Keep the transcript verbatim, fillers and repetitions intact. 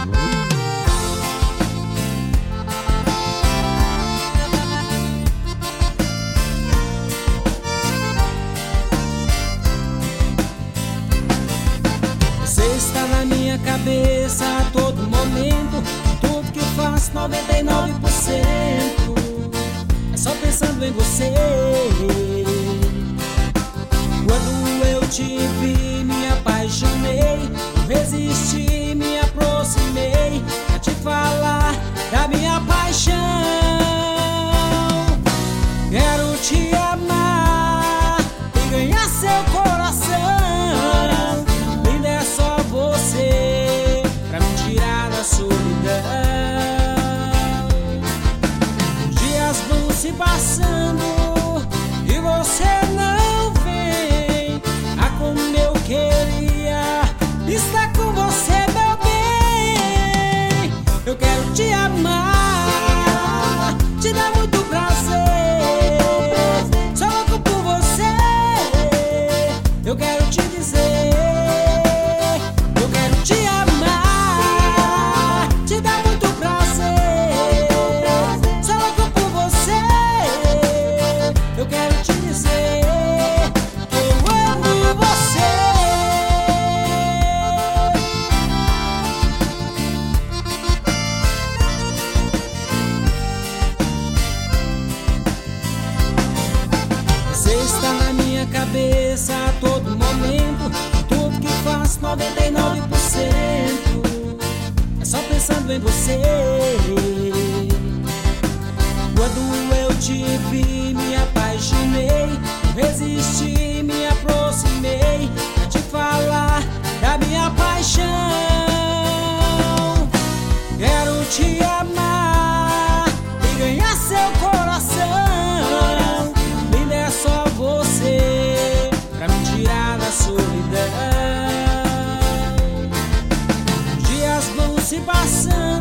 Você está na minha cabeça a todo momento. Tudo que faço, noventa e nove por cento é só pensando em você. Quando eu te vi, me apaixonei, não resisti, me aproximei pra te falar da minha paixão. Quero te amar e ganhar seu coração. Linda é só você pra me tirar da solidão. Os dias vão se passando e você não vem. Ah, como eu queria estar com você, meu bem. Eu quero te amar, te dar muito prazer. Sou louco por você. Eu quero te dizer, eu quero te amar, te dar muito prazer. Sou louco por você. Eu quero te dizer que eu amo você. Você está na minha cabeça a todo momento. Tudo que faço, noventa e nove por cento é só pensando em você. Quando eu te vi, me apaixonei, não resisti, me aproximei pra te falar da minha paixão. Quero te amar e ganhar seu coração. Linda é só você pra me tirar da solidão. Os dias vão se passando